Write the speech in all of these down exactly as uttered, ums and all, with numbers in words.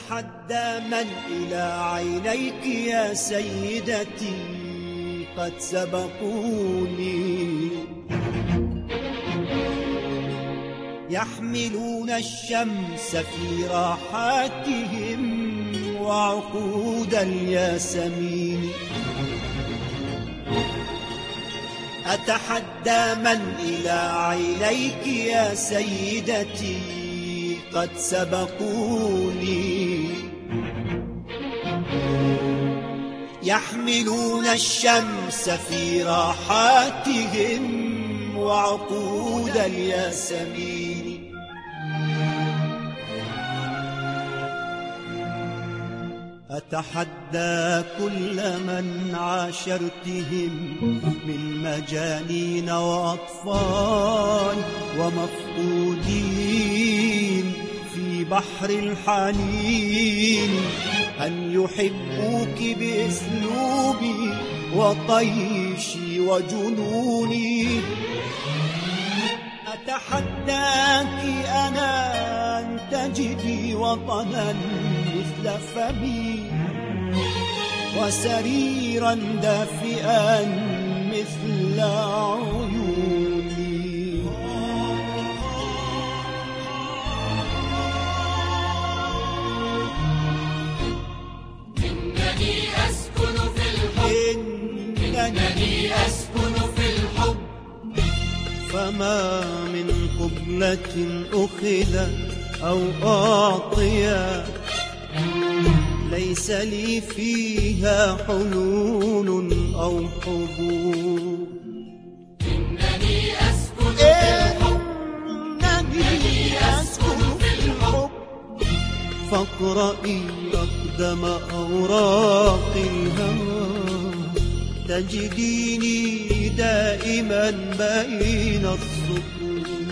أتحدى من إلى عينيك يا سيدتي قد سبقوني، يحملون الشمس في راحاتهم وعقود الياسمين. أتحدى من إلى عينيك يا سيدتي قد سبقوني، يحملون الشمس في راحاتهم وعقود الياسمين. أتحدى كل من عاشرتهم من مجانين وأطفال ومفقودين في بحر الحنين أن يحبوك بأسلوبي وطيشي وجنوني. أتحداك أنا أن تجدي وطنا مثل فمي وسريرا دافئا مثل عيوني. إنني أسكن في الحب، إنني أسكن في الحب. فما من قبلة أخذت أو أعطيت ليس لي فيها حلول أو حبوب. إنني أسكن في الحب، إنني أسكن في الحب. فاقرئي أقدم أوراق الهوى تجديني دائما بين السطور.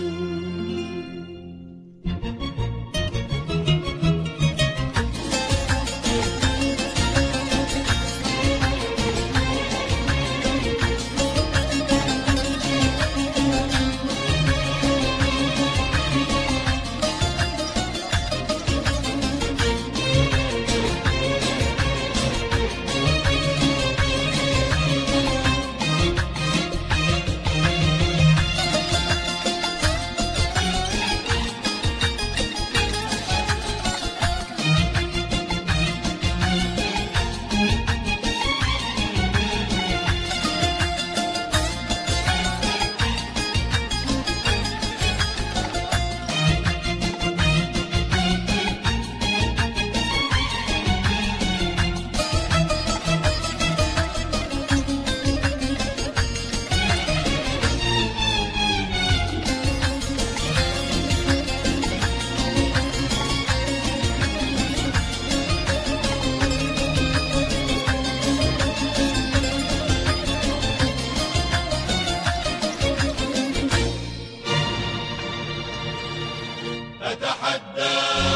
أتحدى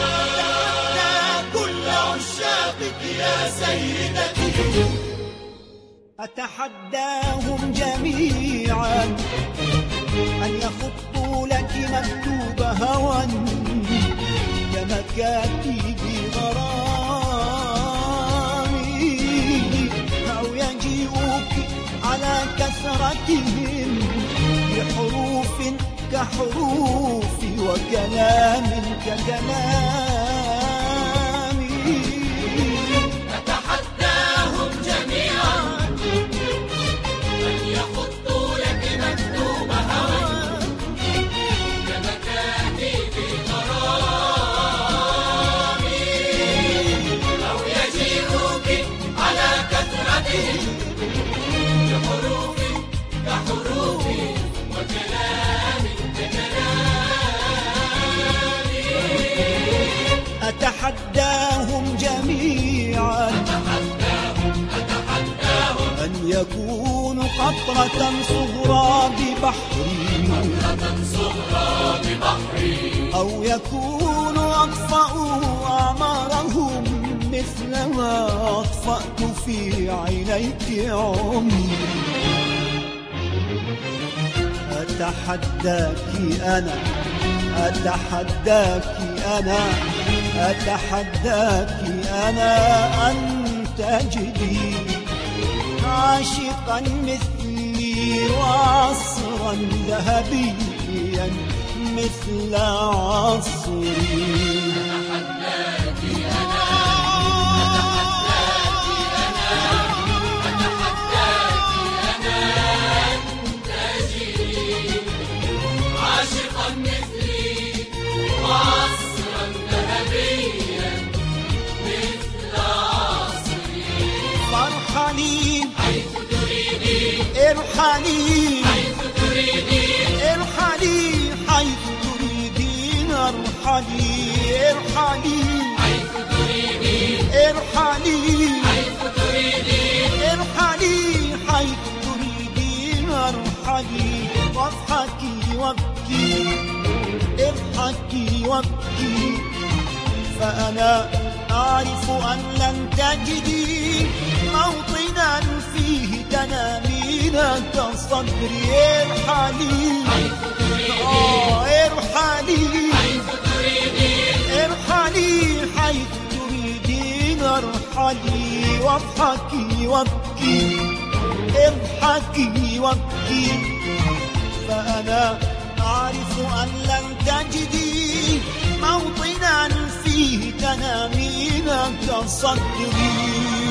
كل عشاقك يا سيدتي، أتحداهم جميعا أن يخطوا لك مكتوب هوى كمكاتب غرامي، أو يجيئوك على كثرتهم بحروف كحروفي وكلام ككلامي. أتحداهم جميعا أن يخطوا لك مكتوب هوى كمكاتب غرامي، أو يجيئوك على كثرتهم بحروف كحروفي وكلام ككلامي. أتحداهم جميعا أتحداهم أتحداهم أن يكونوا قطرة صغرى ببحري، قطرة صغرى ببحري، أو يكونوا أطفأوا أعمارهم مثل ما أطفأت في عينيك عمري. أتحداك أنا، أتحداك أنا أتحداك أنا أن تجدي عاشقا مثلي وعصرا ذهبيا مثل عصري. أتحداك أنا أتحداك أنا أن تجري عاشقا مثلي وعصرا ذهبيا مثل عصري. فارحلي حيث تريدي ارحلي حيث تريدي ارحلي حيث تريدين ارحلي ارحلي حيث تريدي ارحلي حيث تريدي ارحلي حيث تريدين ارحلي واضحكي وابكي اضحكي وابكي فأنا أعرف أن لن تجدي موطنا فيه تنامين كصدري. ارحلي آه ارحلي ارحلي حيث تريدين ارحلي واضحكي وابكي اضحكي وابكي فأنا أعرف أن لن تجدي موطنا فيه تنامين كصدري.